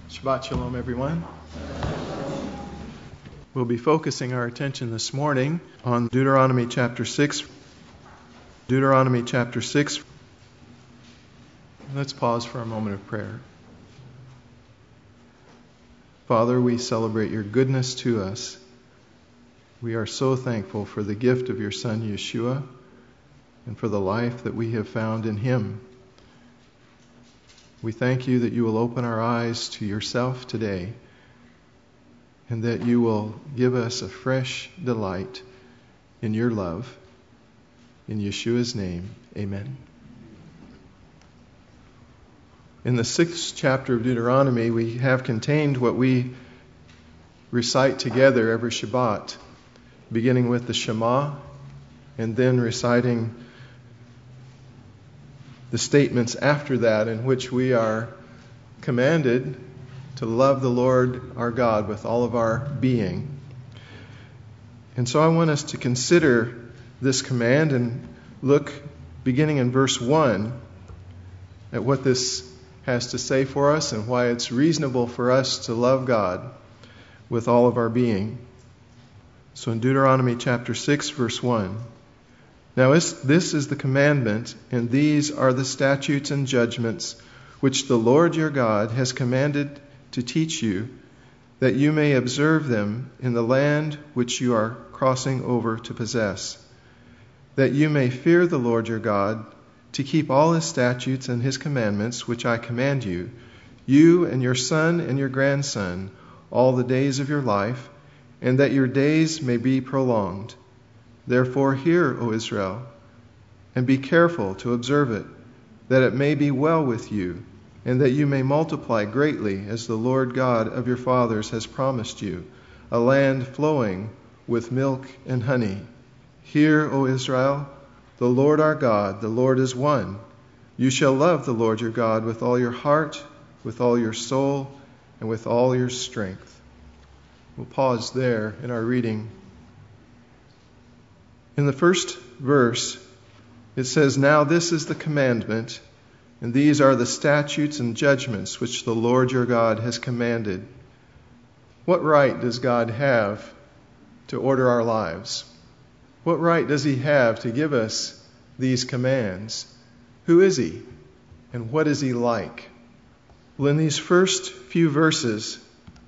Shabbat Shalom, everyone. We'll be focusing our attention this morning on Deuteronomy chapter 6. Deuteronomy chapter 6. Let's pause for a moment of prayer. Father, we celebrate your goodness to us. We are so thankful for the gift of your Son, Yeshua, and for the life that we have found in him. We thank you that you will open our eyes to yourself today, and that you will give us a fresh delight in your love. In Yeshua's name, amen. In the 6th chapter of Deuteronomy, we have contained what we recite together every Shabbat, beginning with the Shema, and then reciting the statements after that, in which we are commanded to love the Lord our God with all of our being. And so I want us to consider this command and look, beginning in verse 1, at what this has to say for us and why it's reasonable for us to love God with all of our being. So in Deuteronomy chapter 6, verse 1, "Now this is the commandment, and these are the statutes and judgments which the Lord your God has commanded to teach you, that you may observe them in the land which you are crossing over to possess, that you may fear the Lord your God, to keep all his statutes and his commandments which I command you, you and your son and your grandson, all the days of your life, and that your days may be prolonged. Therefore hear, O Israel, and be careful to observe it, that it may be well with you, and that you may multiply greatly, as the Lord God of your fathers has promised you, a land flowing with milk and honey. Hear, O Israel, the Lord our God, the Lord is one. You shall love the Lord your God with all your heart, with all your soul, and with all your strength." We'll pause there in our reading. In the first verse, it says, "Now this is the commandment, and these are the statutes and judgments which the Lord your God has commanded." What right does God have to order our lives? What right does he have to give us these commands? Who is he? And what is he like? Well, in these first few verses,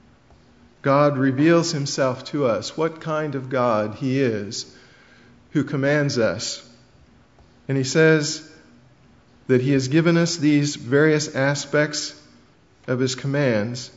God reveals himself to us, what kind of God he is, who commands us. And he says that he has given us these various aspects of his commands,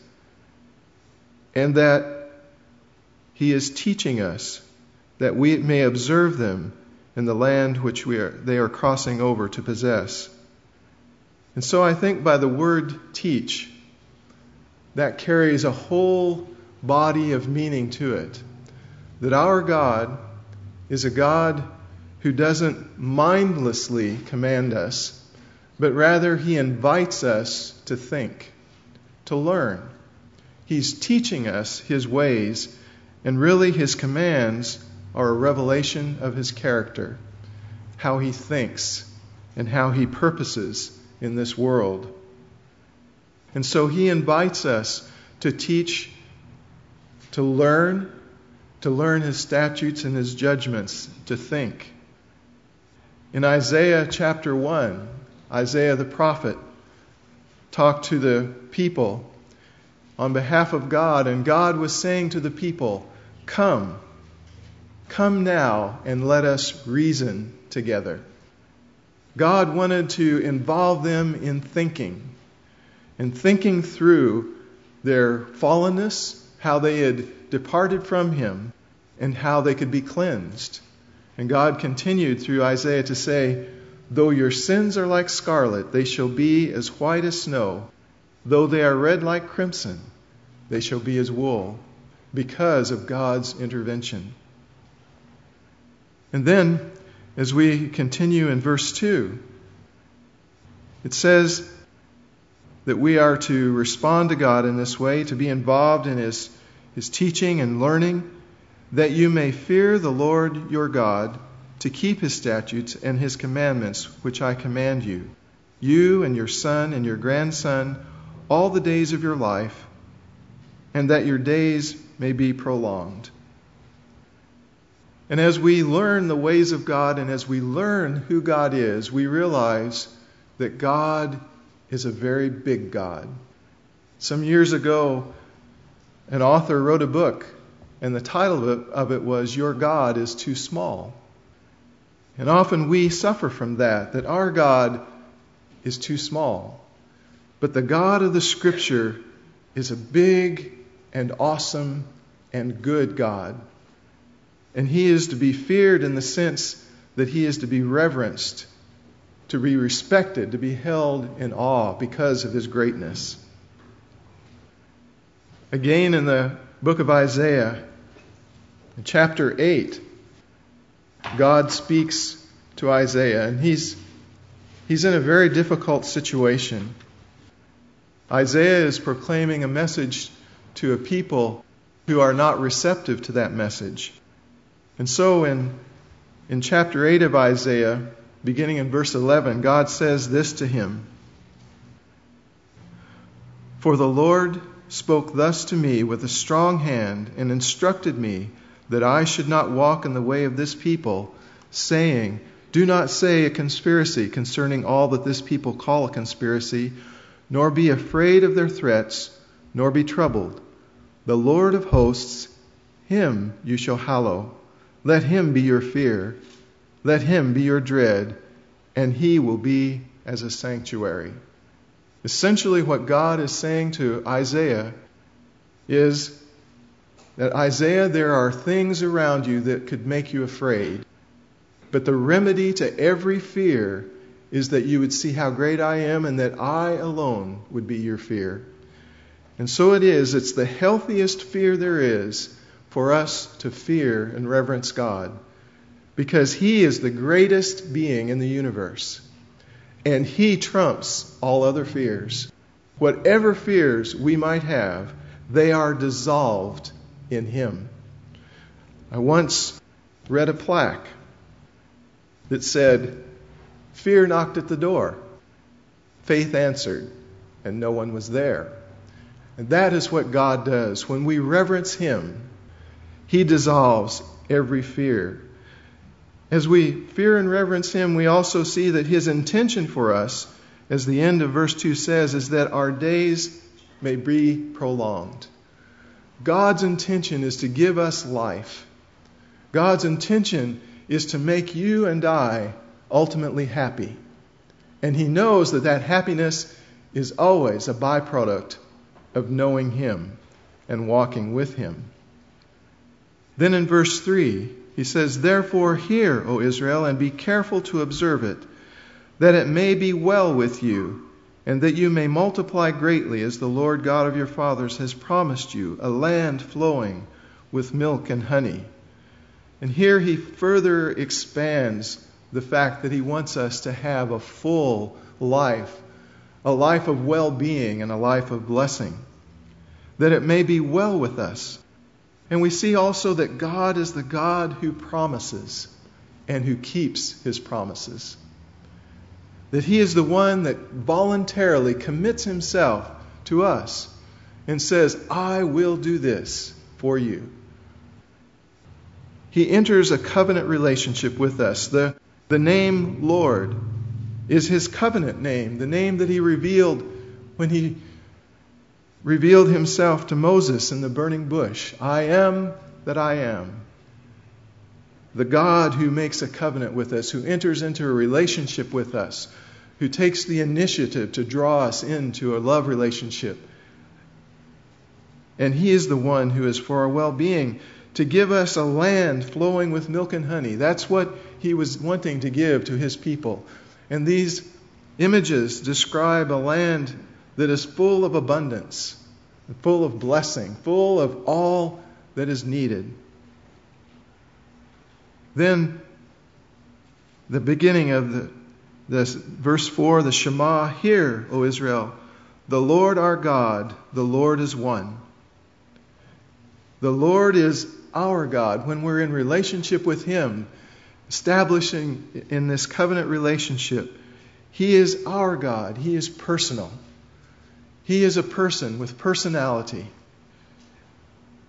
and that he is teaching us that we may observe them in the land which they are crossing over to possess. And so I think by the word teach, that carries a whole body of meaning to it. That our God is a God who doesn't mindlessly command us, but rather he invites us to think, to learn. He's teaching us his ways, and really his commands are a revelation of his character, how he thinks and how he purposes in this world. And so he invites us to teach, to learn his statutes and his judgments, to think. In Isaiah chapter 1, Isaiah the prophet talked to the people on behalf of God, and God was saying to the people, Come now and let us reason together. God wanted to involve them in thinking through their fallenness, how they had departed from him, and how they could be cleansed. And God continued through Isaiah to say, "Though your sins are like scarlet, they shall be as white as snow. Though they are red like crimson, they shall be as wool," because of God's intervention. And then, as we continue in verse 2, it says that we are to respond to God in this way, to be involved in his teaching and learning, that you may fear the Lord your God, to keep his statutes and his commandments, which I command you, you and your son and your grandson, all the days of your life, and that your days may be prolonged. And as we learn the ways of God and as we learn who God is, we realize that God is a very big God. Some years ago, an author wrote a book, and the title of it was, "Your God is Too Small." And often we suffer from that our God is too small. But the God of the Scripture is a big and awesome and good God. And He is to be feared in the sense that He is to be reverenced, to be respected, to be held in awe because of His greatness. Again, in the book of Isaiah, in chapter 8, God speaks to Isaiah, and he's in a very difficult situation. Isaiah is proclaiming a message to a people who are not receptive to that message. And so in chapter 8 of Isaiah, beginning in verse 11, God says this to him: "For the Lord spoke thus to me with a strong hand and instructed me that I should not walk in the way of this people, saying, 'Do not say a conspiracy concerning all that this people call a conspiracy, nor be afraid of their threats, nor be troubled. The Lord of hosts, Him you shall hallow. Let Him be your fear. Let Him be your dread, and He will be as a sanctuary.'" Essentially, what God is saying to Isaiah is that, Isaiah, there are things around you that could make you afraid. But the remedy to every fear is that you would see how great I am and that I alone would be your fear. And so it's the healthiest fear there is for us to fear and reverence God, because He is the greatest being in the universe. And He trumps all other fears. Whatever fears we might have, they are dissolved in Him. I once read a plaque that said, "Fear knocked at the door. Faith answered, and no one was there." And that is what God does. When we reverence Him, He dissolves every fear. As we fear and reverence Him, we also see that His intention for us, as the end of verse 2 says, is that our days may be prolonged. God's intention is to give us life. God's intention is to make you and I ultimately happy. And He knows that that happiness is always a byproduct of knowing Him and walking with Him. Then in verse 3, He says, "Therefore hear, O Israel, and be careful to observe it, that it may be well with you, and that you may multiply greatly, as the Lord God of your fathers has promised you, a land flowing with milk and honey." And here He further expands the fact that He wants us to have a full life, a life of well-being and a life of blessing, that it may be well with us. And we see also that God is the God who promises and who keeps His promises. That He is the one that voluntarily commits Himself to us and says, "I will do this for you." He enters a covenant relationship with us. The name Lord is His covenant name, the name that He revealed when He revealed Himself to Moses in the burning bush. "I am that I am." The God who makes a covenant with us, who enters into a relationship with us, who takes the initiative to draw us into a love relationship. And He is the one who is for our well-being, to give us a land flowing with milk and honey. That's what He was wanting to give to His people. And these images describe a land that is full of abundance, full of blessing, full of all that is needed. Then the beginning of this verse 4, the Shema, "Hear, O Israel, the Lord our God, the Lord is one." The Lord is our God. When we're in relationship with Him, establishing in this covenant relationship, He is our God. He is personal. He is a person with personality.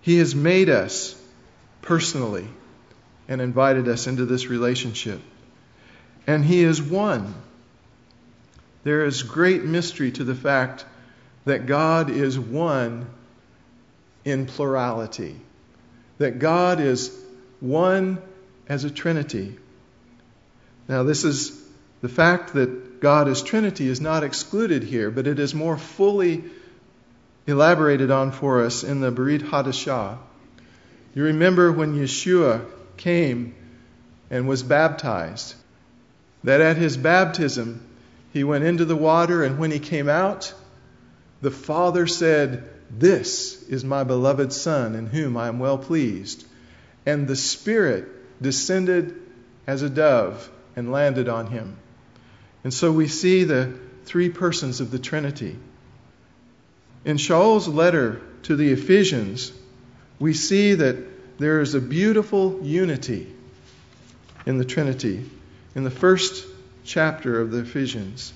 He has made us personally and invited us into this relationship. And He is one. There is great mystery to the fact that God is one in plurality. That God is one as a Trinity. Now, this is the fact that God is Trinity is not excluded here, but it is more fully elaborated on for us in the Brit Hadashah. You remember when Yeshua came and was baptized, that at His baptism He went into the water, and when He came out, the Father said, "This is my beloved Son, in whom I am well pleased." And the Spirit descended as a dove and landed on Him. And so we see the three persons of the Trinity. In Shaul's letter to the Ephesians, we see that there is a beautiful unity in the Trinity in the first chapter of the Ephesians.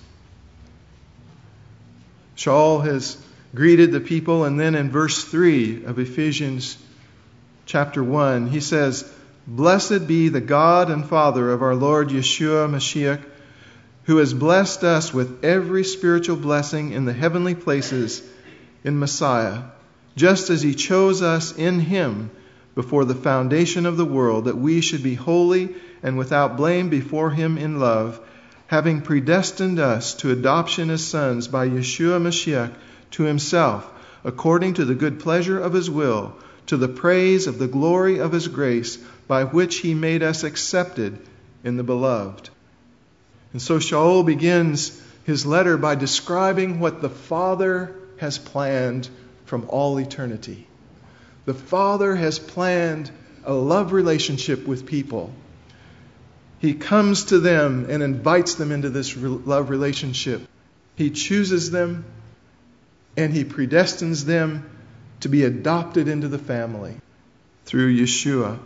Shaul has greeted the people, and then in verse 3 of Ephesians chapter 1, he says, "Blessed be the God and Father of our Lord Yeshua Mashiach, who has blessed us with every spiritual blessing in the heavenly places in Messiah, just as He chose us in Him before the foundation of the world, that we should be holy and without blame before Him in love, having predestined us to adoption as sons by Yeshua Mashiach to Himself, according to the good pleasure of His will, to the praise of the glory of His grace, by which He made us accepted in the Beloved." And so Shaul begins his letter by describing what the Father has planned from all eternity. The Father has planned a love relationship with people. He comes to them and invites them into this love relationship. He chooses them and He predestines them to be adopted into the family through Yeshua.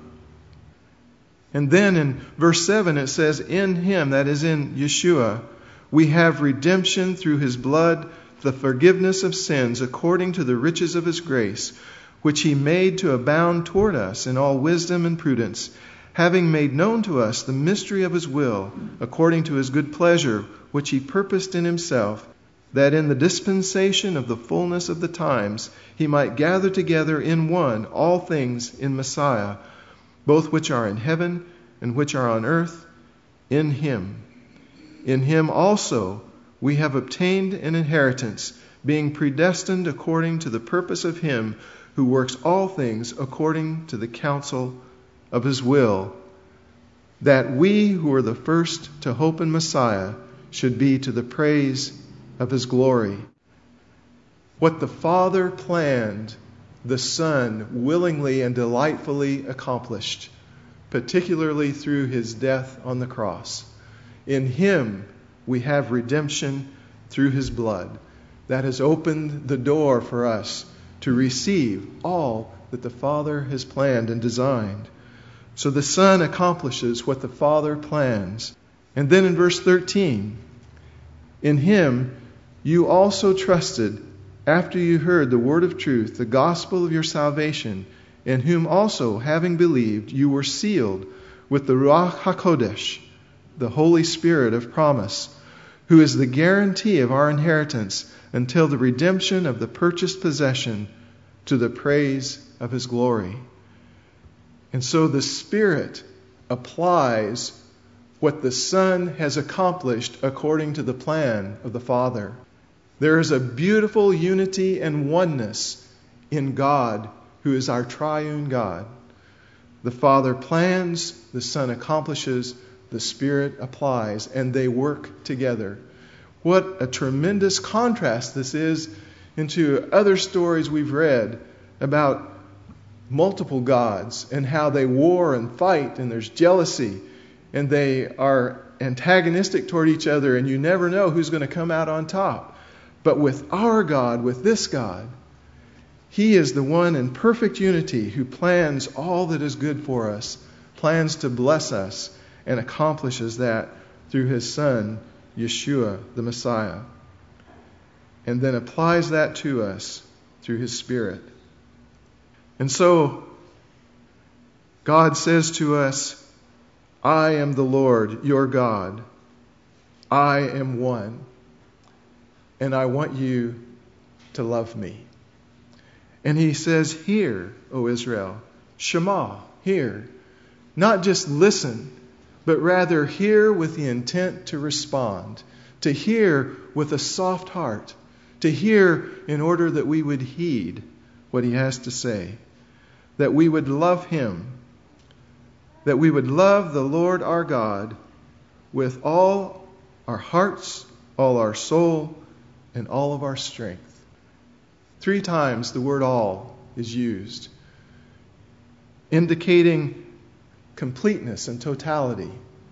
And then in verse 7 it says, "In Him," that is in Yeshua, "we have redemption through His blood, the forgiveness of sins according to the riches of His grace, which He made to abound toward us in all wisdom and prudence, having made known to us the mystery of His will, according to His good pleasure, which He purposed in Himself, that in the dispensation of the fullness of the times He might gather together in one all things in Messiah, both which are in heaven and which are on earth, in Him. In Him also we have obtained an inheritance, being predestined according to the purpose of Him who works all things according to the counsel of His will, that we who are the first to hope in Messiah should be to the praise of His glory." What the Father planned, the Son willingly and delightfully accomplished, particularly through His death on the cross. In Him we have redemption through His blood. That has opened the door for us to receive all that the Father has planned and designed. So the Son accomplishes what the Father plans. And then in verse 13, "In Him you also trusted, after you heard the word of truth, the gospel of your salvation, in whom also, having believed, you were sealed with the Ruach HaKodesh, the Holy Spirit of promise, who is the guarantee of our inheritance until the redemption of the purchased possession, to the praise of His glory." And so the Spirit applies what the Son has accomplished according to the plan of the Father. There is a beautiful unity and oneness in God, who is our triune God. The Father plans, the Son accomplishes, the Spirit applies, and they work together. What a tremendous contrast this is into other stories we've read about multiple gods and how they war and fight, and there's jealousy, and they are antagonistic toward each other, and you never know who's going to come out on top. But with our God, with this God, He is the one in perfect unity who plans all that is good for us, plans to bless us, and accomplishes that through His Son, Yeshua, the Messiah, and then applies that to us through His Spirit. And so God says to us, I am the Lord, your God. I am one. And I want you to love me. And he says, hear, O Israel, Shema, hear. Not just listen, but rather hear with the intent to respond, to hear with a soft heart, to hear in order that we would heed what he has to say, that we would love him, that we would love the Lord our God with all our hearts, all our soul, and all of our strength. 3 times the word all is used, indicating completeness and totality.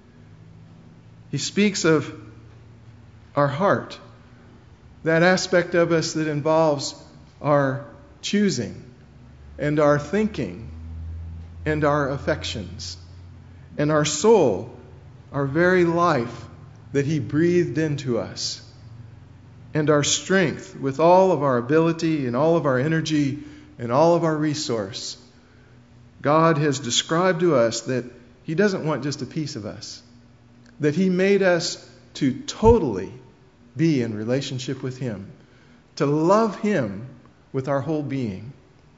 He speaks of our heart, that aspect of us that involves our choosing and our thinking and our affections, and our soul, our very life that he breathed into us, and our strength with all of our ability and all of our energy and all of our resource. God has described to us that he doesn't want just a piece of us, that he made us to totally be in relationship with him, to love him with our whole being.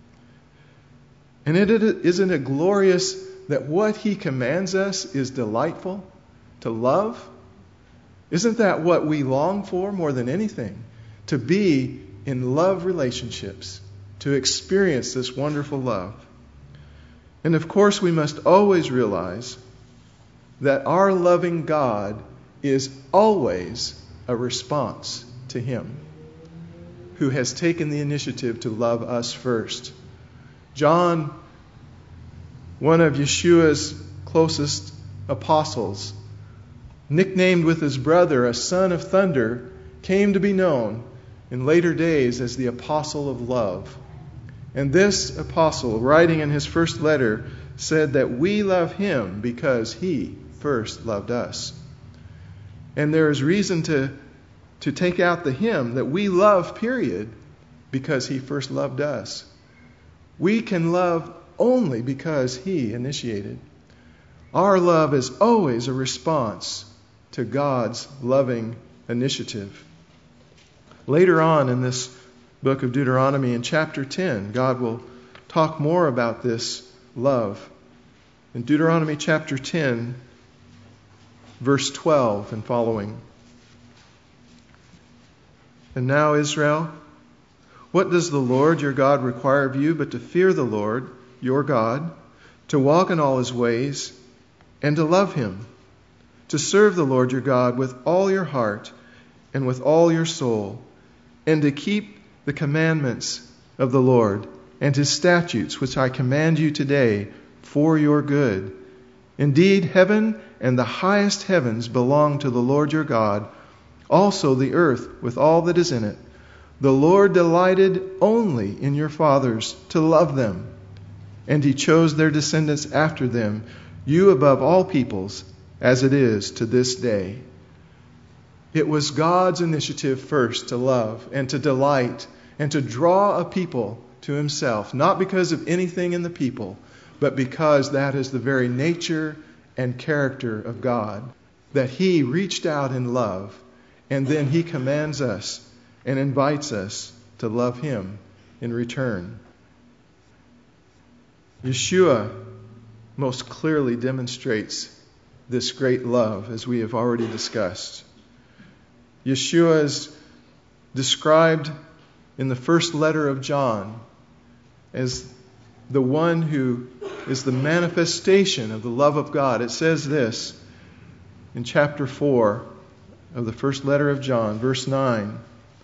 And isn't it glorious that what he commands us is delightful to love? Isn't that what we long for more than anything? To be in love relationships, to experience this wonderful love. And of course, we must always realize that our loving God is always a response to him, who has taken the initiative to love us first. John, one of Yeshua's closest apostles, nicknamed with his brother a son of thunder, came to be known in later days as the apostle of love. And this apostle, writing in his first letter, said that we love him because he first loved us. And there is reason to take out the him, that we love, period, because he first loved us. We can love only because he initiated. Our love is always a response to God's loving initiative. Later on in this book of Deuteronomy, in chapter 10, God will talk more about this love. In Deuteronomy chapter 10, verse 12 and following. And now, Israel, what does the Lord your God require of you but to fear the Lord your God, to walk in all his ways, and to love him, to serve the Lord your God with all your heart and with all your soul, and to keep the commandments of the Lord and his statutes, which I command you today for your good. Indeed, heaven and the highest heavens belong to the Lord your God, also the earth with all that is in it. The Lord delighted only in your fathers to love them, and he chose their descendants after them, you above all peoples, as it is to this day. It was God's initiative first to love and to delight and to draw a people to himself, not because of anything in the people, but because that is the very nature and character of God, that he reached out in love, and then he commands us and invites us to love him in return. Yeshua most clearly demonstrates this great love, as we have already discussed. Yeshua is described in the first letter of John as the one who is the manifestation of the love of God. It says this in chapter 4 of the first letter of John, verse 9.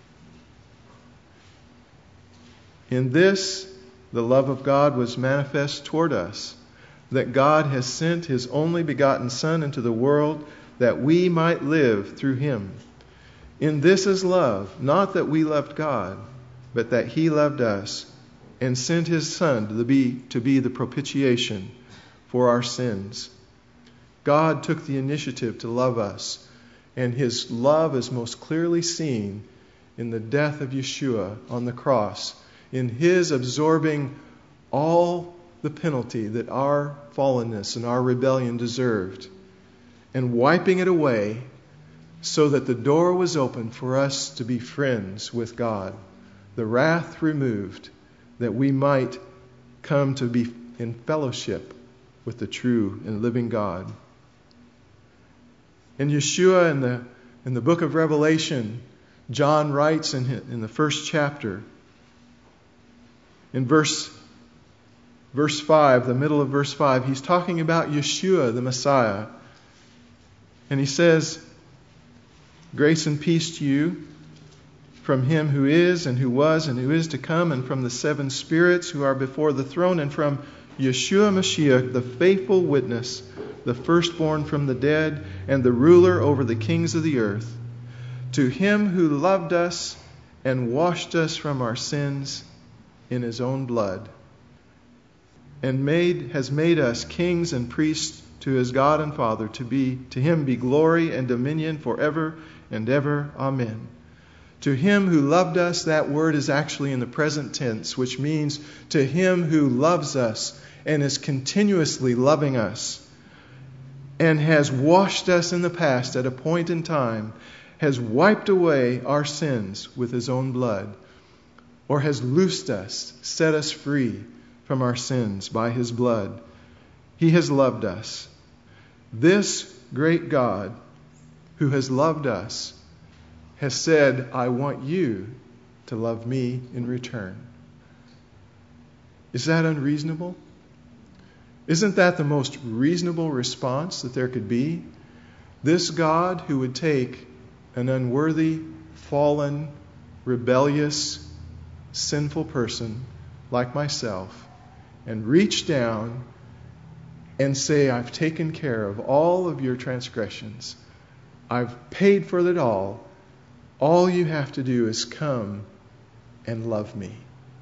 In this, the love of God was manifest toward us, that God has sent his only begotten Son into the world that we might live through him. In this is love, not that we loved God, but that he loved us and sent his Son to be the propitiation for our sins. God took the initiative to love us, and his love is most clearly seen in the death of Yeshua on the cross, in his absorbing all the penalty that our fallenness and our rebellion deserved, and wiping it away so that the door was open for us to be friends with God, the wrath removed, that we might come to be in fellowship with the true and living God. In Yeshua, in the book of Revelation, John writes in the first chapter, in verse 5, the middle of verse 5, he's talking about Yeshua, the Messiah. And he says, "Grace and peace to you from him who is and who was and who is to come, and from the seven spirits who are before the throne, and from Yeshua Mashiach, the faithful witness, the firstborn from the dead, and the ruler over the kings of the earth. To him who loved us and washed us from our sins in his own blood, and has made us kings and priests to his God and Father, to him be glory and dominion forever and ever. Amen." To him who loved us, that word is actually in the present tense, which means to him who loves us and is continuously loving us, and has washed us in the past at a point in time, has wiped away our sins with his own blood, or has loosed us, set us free from our sins by his blood. He has loved us. This great God who has loved us has said, "I want you to love me in return." Is that unreasonable? Isn't that the most reasonable response that there could be? This God who would take an unworthy, fallen, rebellious, sinful person like myself and reach down and say, "I've taken care of all of your transgressions. I've paid for it all. All you have to do is come and love me."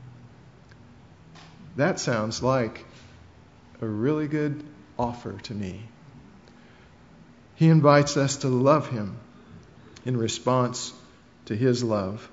That sounds like a really good offer to me. He invites us to love him in response to his love.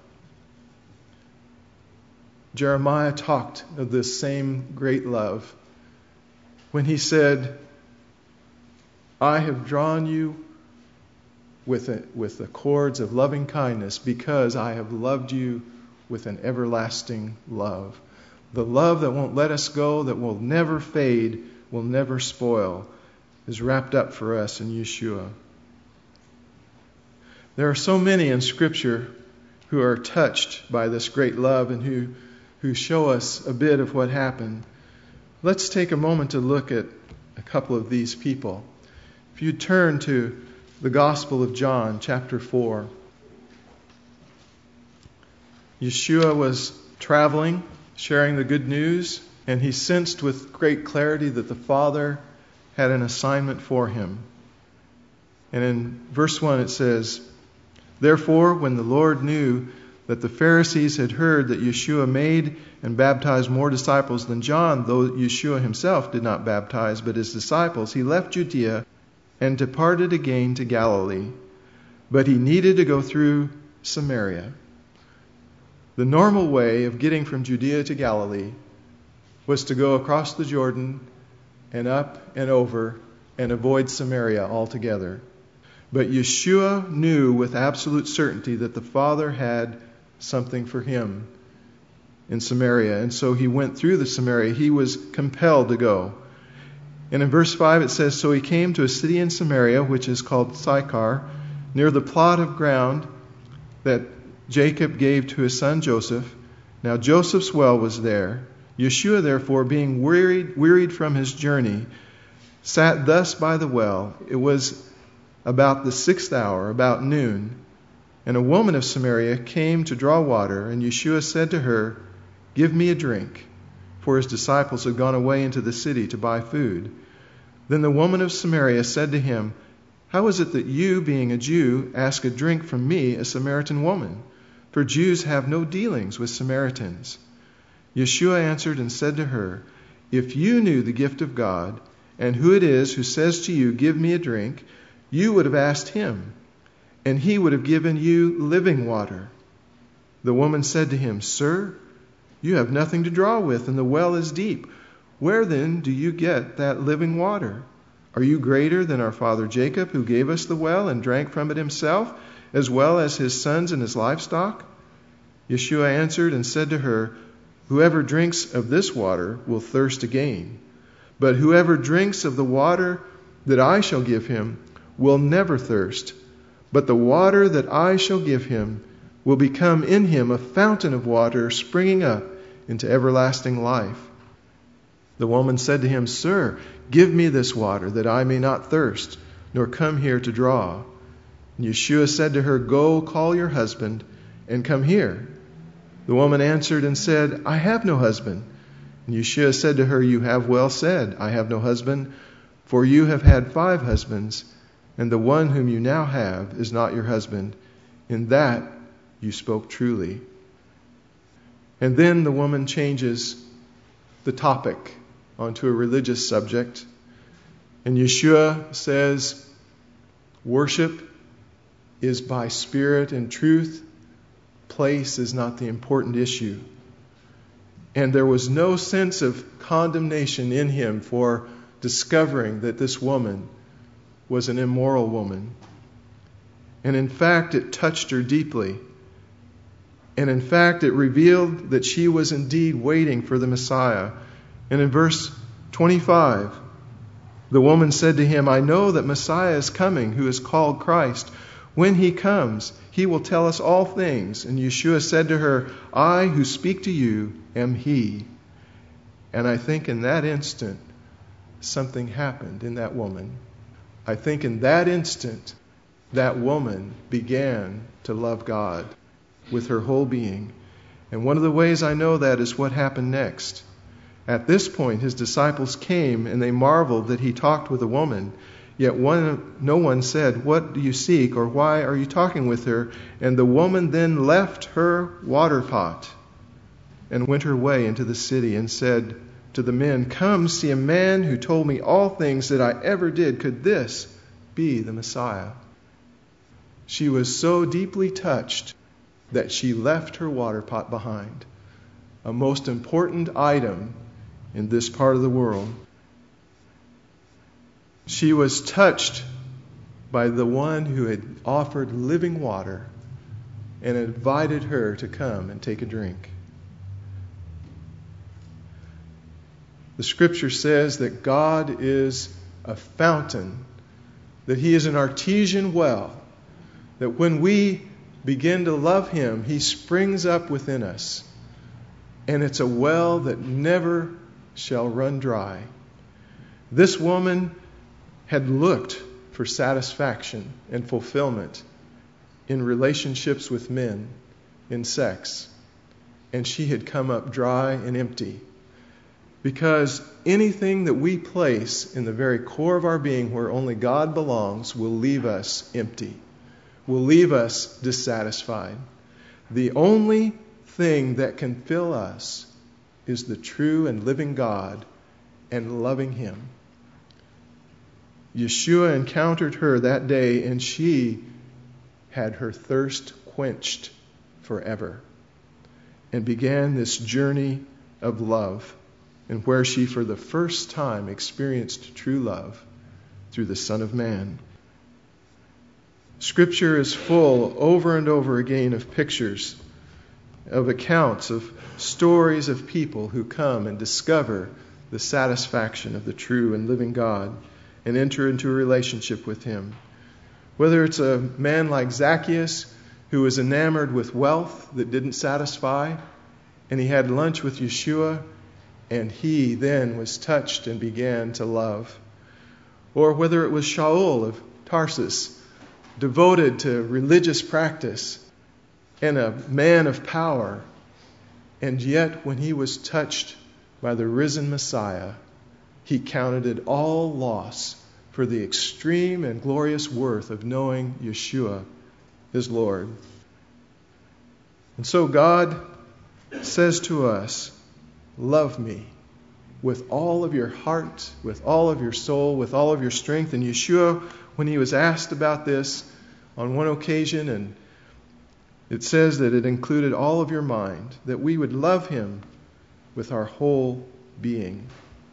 Jeremiah talked of this same great love when he said, "I have drawn you with the cords of loving kindness because I have loved you with an everlasting love." The love that won't let us go, that will never fade, will never spoil, is wrapped up for us in Yeshua. There are so many in Scripture who are touched by this great love and who show us a bit of what happened. Let's take a moment to look at a couple of these people. If you turn to the Gospel of John, chapter 4. Yeshua was traveling, sharing the good news, and he sensed with great clarity that the Father had an assignment for him. And in verse 1 it says, "Therefore, when the Lord knew that the Pharisees had heard that Yeshua made and baptized more disciples than John, though Yeshua himself did not baptize but his disciples, he left Judea and departed again to Galilee. But he needed to go through Samaria." The normal way of getting from Judea to Galilee was to go across the Jordan and up and over and avoid Samaria altogether. But Yeshua knew with absolute certainty that the Father had something for him in Samaria, and so he went through the Samaria. He was compelled to go. And in verse 5 it says, "So he came to a city in Samaria, which is called Sychar, near the plot of ground that Jacob gave to his son Joseph. Now Joseph's well was there. Yeshua, therefore, being wearied from his journey, sat thus by the well. It was about the 6th hour, about noon. And a woman of Samaria came to draw water, and Yeshua said to her, 'Give me a drink,' for his disciples had gone away into the city to buy food. Then the woman of Samaria said to him, 'How is it that you, being a Jew, ask a drink from me, a Samaritan woman? For Jews have no dealings with Samaritans.' Yeshua answered and said to her, 'If you knew the gift of God, and who it is who says to you, "Give me a drink," you would have asked him, and he would have given you living water.' The woman said to him, 'Sir, You have nothing to draw with, and the well is deep. Where then do you get that living water? Are you greater than our father Jacob, who gave us the well and drank from it himself, as well as his sons and his livestock?" Yeshua answered and said to her, "Whoever drinks of this water will thirst again. But whoever drinks of the water that I shall give him will never thirst. But the water that I shall give him will become in him a fountain of water springing up into everlasting life." The woman said to him, "Sir, give me this water, that I may not thirst, nor come here to draw." And Yeshua said to her, "Go, call your husband, and come here." The woman answered and said, "I have no husband." And Yeshua said to her, "You have well said, 'I have no husband,' for you have had 5 husbands, and the one whom you now have is not your husband. In that you spoke truly." And then the woman changes the topic onto a religious subject. And Yeshua says, worship is by spirit and truth. Place is not the important issue. And there was no sense of condemnation in him for discovering that this woman was an immoral woman. And in fact, it touched her deeply. And in fact, it revealed that she was indeed waiting for the Messiah. And in verse 25, the woman said to him, "I know that Messiah is coming, who is called Christ. When he comes, he will tell us all things." And Yeshua said to her, "I who speak to you am he." And I think in that instant, something happened in that woman. I think in that instant, that woman began to love God with her whole being. And one of the ways I know that is what happened next. At this point, his disciples came, and they marveled that he talked with a woman. Yet no one said, "What do you seek?" or "Why are you talking with her?" And the woman then left her water pot and went her way into the city and said to the men, "Come, see a man who told me all things that I ever did. Could this be the Messiah?" She was so deeply touched that she left her water pot behind, a most important item in this part of the world. She was touched by the one who had offered living water and invited her to come and take a drink. The scripture says that God is a fountain, that he is an artesian well, that when we begin to love him, he springs up within us. And it's a well that never shall run dry. This woman had looked for satisfaction and fulfillment in relationships with men, in sex. And she had come up dry and empty. Because anything that we place in the very core of our being where only God belongs will leave us empty, will leave us dissatisfied. The only thing that can fill us is the true and living God and loving him. Yeshua encountered her that day, and she had her thirst quenched forever and began this journey of love, and where she for the first time experienced true love through the Son of Man. Scripture is full over and over again of pictures, of accounts, of stories of people who come and discover the satisfaction of the true and living God and enter into a relationship with him. Whether it's a man like Zacchaeus who was enamored with wealth that didn't satisfy, and he had lunch with Yeshua, and he then was touched and began to love. Or whether it was Shaul of Tarsus, devoted to religious practice and a man of power, and yet when he was touched by the risen Messiah, he counted it all loss for the extreme and glorious worth of knowing Yeshua, his Lord. And so God says to us, love me with all of your heart, with all of your soul, with all of your strength. And Yeshua, when he was asked about this on one occasion, and it says that it included all of your mind, that we would love him with our whole being.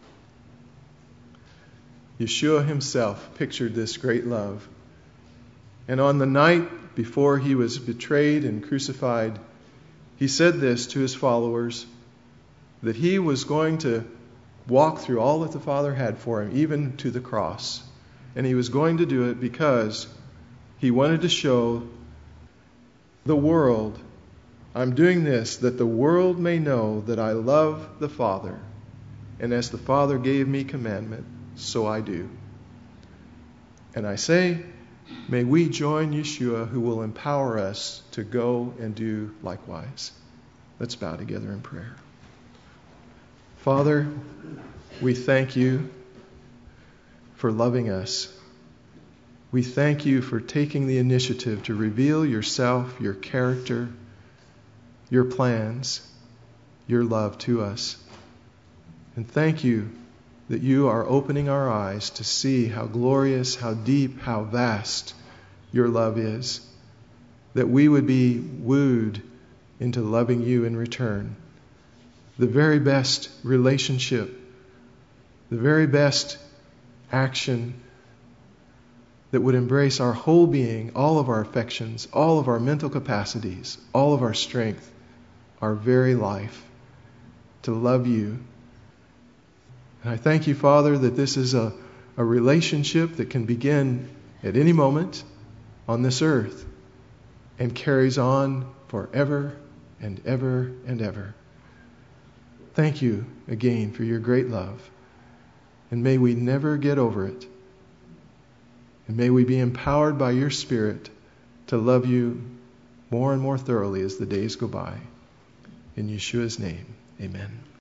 Yeshua himself pictured this great love. And on the night before he was betrayed and crucified, he said this to his followers, that he was going to walk through all that the Father had for him, even to the cross. And he was going to do it because he wanted to show the world, I'm doing this that the world may know that I love the Father. And as the Father gave me commandment, so I do. And I say, may we join Yeshua, who will empower us to go and do likewise. Let's bow together in prayer. Father, we thank you for loving us. We thank you for taking the initiative to reveal yourself, your character, your plans, your love to us. And thank you that you are opening our eyes to see how glorious, how deep, how vast your love is, that we would be wooed into loving you in return. The very best relationship, the very best action that would embrace our whole being, all of our affections, all of our mental capacities, all of our strength, our very life, to love you. And I thank you, Father, that this is a relationship that can begin at any moment on this earth and carries on forever and ever and ever. Thank you again for your great love. And may we never get over it. And may we be empowered by your Spirit to love you more and more thoroughly as the days go by. In Yeshua's name, amen.